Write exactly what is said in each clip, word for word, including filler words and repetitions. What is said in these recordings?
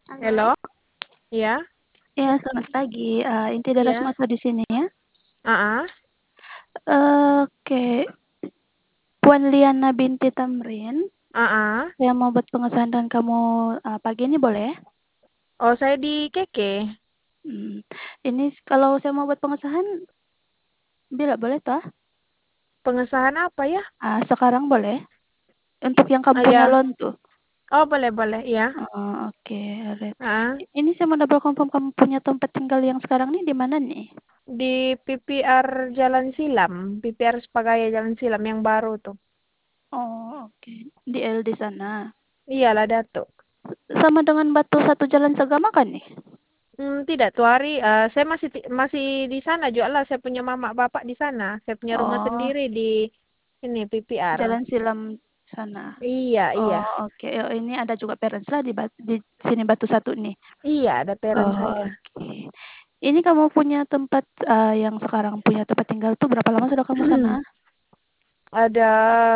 Halo. Halo, iya, Ya, selamat pagi. Uh, inti dari iya, Rasmato di sini ya. ah, Uh, Oke, Puan Liana binti Tamrin. ah, Saya mau buat pengesahan dan kamu uh, pagi ini boleh? oh saya di Keke. Hmm. Ini kalau saya mau buat pengesahan, bila boleh toh? Pengesahan apa ya? Uh, sekarang boleh. Untuk yang kamu Ah, punya ya, loan tuh. oh boleh boleh, iya, Uh, Oke, alright. ah, Ini saya mau double confirm kamu punya tempat tinggal yang sekarang nih di mana nih? di P P R Jalan Silam, P P R Sepagaya Jalan Silam yang baru tuh. Oh, oke. Di L di sana. Iyalah Datuk. Sama dengan Batu Satu Jalan Sagama kan nih? Hmm, tidak tuh hari, eh, saya masih ti- masih di sana juga lah. Saya punya mama bapak di sana. Saya punya rumah Oh, sendiri di ini P P R. Jalan Silam sana. Iya iya Oh, oke. Oh, ini ada juga parents lah di, Bat- di sini Batu Satu nih. iya ada parent Oh, saya. oke. Ini kamu punya tempat uh, yang sekarang punya tempat tinggal tuh berapa lama sudah kamu sana? Ada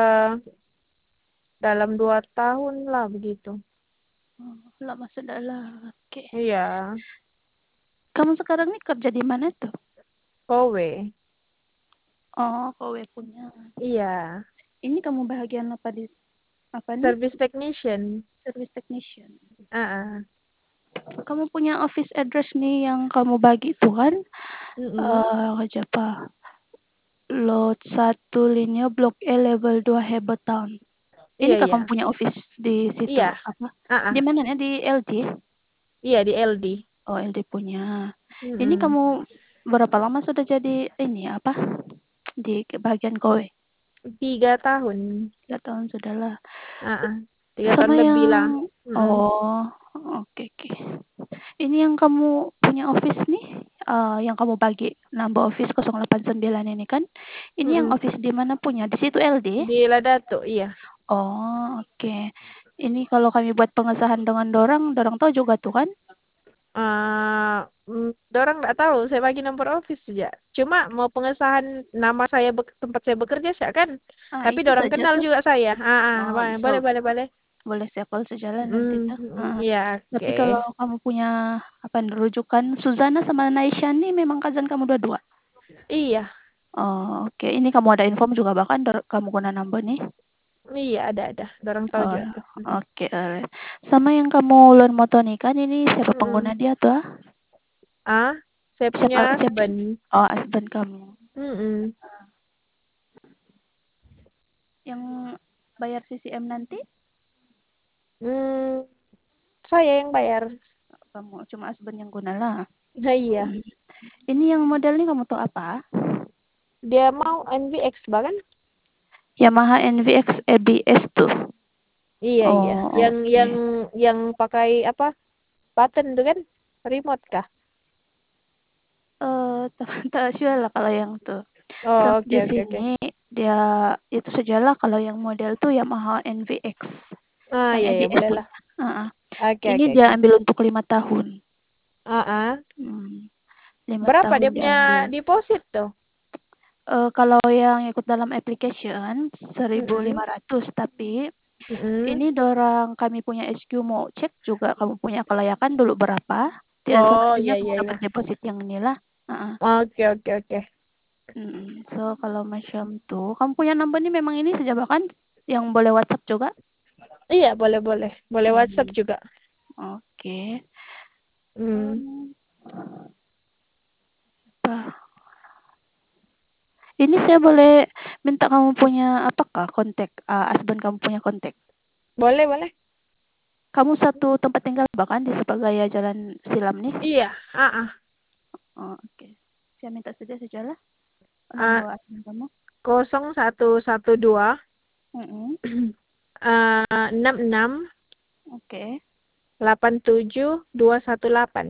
dalam dua tahun lah begitu. Oh, lama sudah lah. Oke. Iya, Kamu sekarang nih kerja di mana tuh? kowe. Oh, kowe punya. Iya, Ini kamu bahagian apa di apa nih? service technician. Service technician. Ah, Kamu punya office address nih yang kamu bagi tuh kan? mm Eh, kerja apa? Lot satu Linia Blok E level dua Hebet Town. Ini Iya, kak kamu iya. punya office di situ Iya. apa? Ah, Di ah. mana ya? Di L D? Iya di L D. Oh, L D punya. Ini Mm-mm. kamu berapa lama sudah jadi ini apa? Di bagian kowe? Tiga tahun. Tiga tahun sudah lah. Ah, ah. Tiga tahun Sama lebih lah. yang Mm-mm. oh, oke oke. Ini yang kamu punya office nih, eh, yang kamu bagi nambah office nol delapan sembilan ini kan? Ini yang Mm-mm. office di mana punya? Di situ L D? Di Ladato, iya. Oh, oke. Ini kalau kami buat pengesahan dengan dorang, dorang tahu juga tuh kan? Ah, mm, dorang nggak tahu, saya bagi nomor office saja. Cuma mau pengesahan nama saya bek- tempat saya bekerja sih kan. Ah, Tapi itu dorang saja kenal tuh. juga saya. Ah, ah, Oh, ba- so boleh boleh boleh. boleh saya call sejalan nanti Mm, tuh. mm, Ah, iya, tapi oke. kalau kamu punya apa rujukan Suzana sama Naisha nih memang cousin kamu dua-dua. Iya, Oh, oke. Ini kamu ada info juga bahkan dor- kamu guna nambah nih. iya ada ada. Dorang tahu Oh, juga tuh. Mm-mm. oke. Alright. Sama yang kamu loan motor nih kan ini siapa pengguna Mm-mm. dia tuh? Ah? Ah, saya punya Siapa siapa? husband. Oh, husband kamu. Mm-mm. Yang bayar C C M nanti Hmm, saya yang bayar. kamu cuma husband yang guna lah. Nah, iya. Hmm. Ini yang model nih kamu tahu apa? Dia mau N V X bahkan. Yamaha N V X E B S tuh. Iya, iya. Oh, Yang yang oke. yang pakai apa? Button tuh kan? Remote kah? Eh, tak sure lah kalau yang tuh. Oh, Terus oke di oke oke. sini dia itu sajalah kalau yang model tuh Yamaha N V X Ah, yang iya ya E B S boleh punya. lah. Heeh. Oke Ini oke dia oke. ambil untuk lima tahun. Ah, ah. Hmm, lima Berapa tahun dia punya diambil. deposit tuh? Eh, kalau yang ikut dalam application Mm-mm. seribu lima ratus tapi Mm-mm. ini dorang kami punya S Q mau cek juga kamu punya kelayakan dulu berapa. Tidak Oh, semestinya iya kamu iya dapat iya. deposit yang inilah. Heeh. Oke oke oke. Mm, so kalau macam tuh, kamu punya number nih memang ini sejak bahkan yang boleh WhatsApp juga. Iya, boleh boleh. Boleh WhatsApp Hmm, juga. oke. Hmm. Hmm, apa? Ini saya boleh minta kamu punya apakah kontak, uh, husband kamu punya kontak. Boleh boleh. Kamu satu tempat tinggal bahkan di Sepagaya Jalan Silam nih. Iya, ah ah. Oh, oke. Saya minta saja sajalah Ah, nomor husband kamu. kosong satu satu dua Mm-mm. eh enam enam Oke. delapan tujuh dua satu delapan.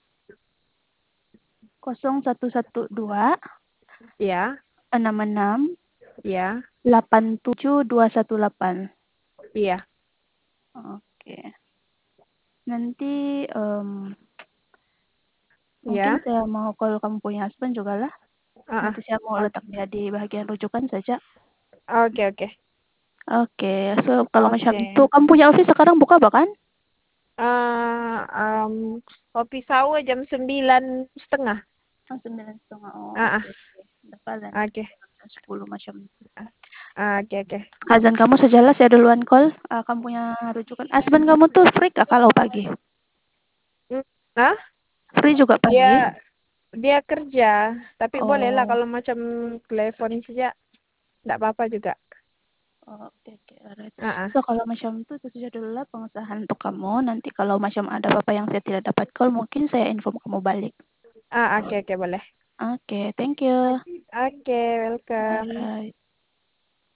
nol satu satu dua Ya, enam enam ya, delapan tujuh dua satu delapan. iya, Oke. Nanti em, mungkin ya. saya mau kalau kamu punya husband juga lah. Ah, Nanti saya mau ah. letak dia di bagian rujukan saja. Oke, oke. Oke, so kalau macam itu, Oke. kamu punya office sekarang buka bahkan? Eh, Um, kopi sawo jam sembilan setengah. Oh, sembilan setengah. Oh, Ah, oke ah, oke. Bakalan oke. jam sepuluh macam itu. Ah, oke oke. Azan kamu sejelas ya duluan call. Ah, kamu punya rujukan. Husband kamu tuh free gak kalau pagi? Hmm, ah, Free juga dia pagi? dia kerja, tapi boleh lah Oh, kalau macam telepon saja, tidak apa-apa juga. oh, oke oke. Alright. Ah, So ah, kalau macam itu itu saja dulu lah pengesahan untuk kamu. Nanti kalau macam ada apa-apa yang saya tidak dapat call, mungkin saya inform kamu balik. ah, oke oke boleh. Oke, thank you. Oke, welcome. Alright.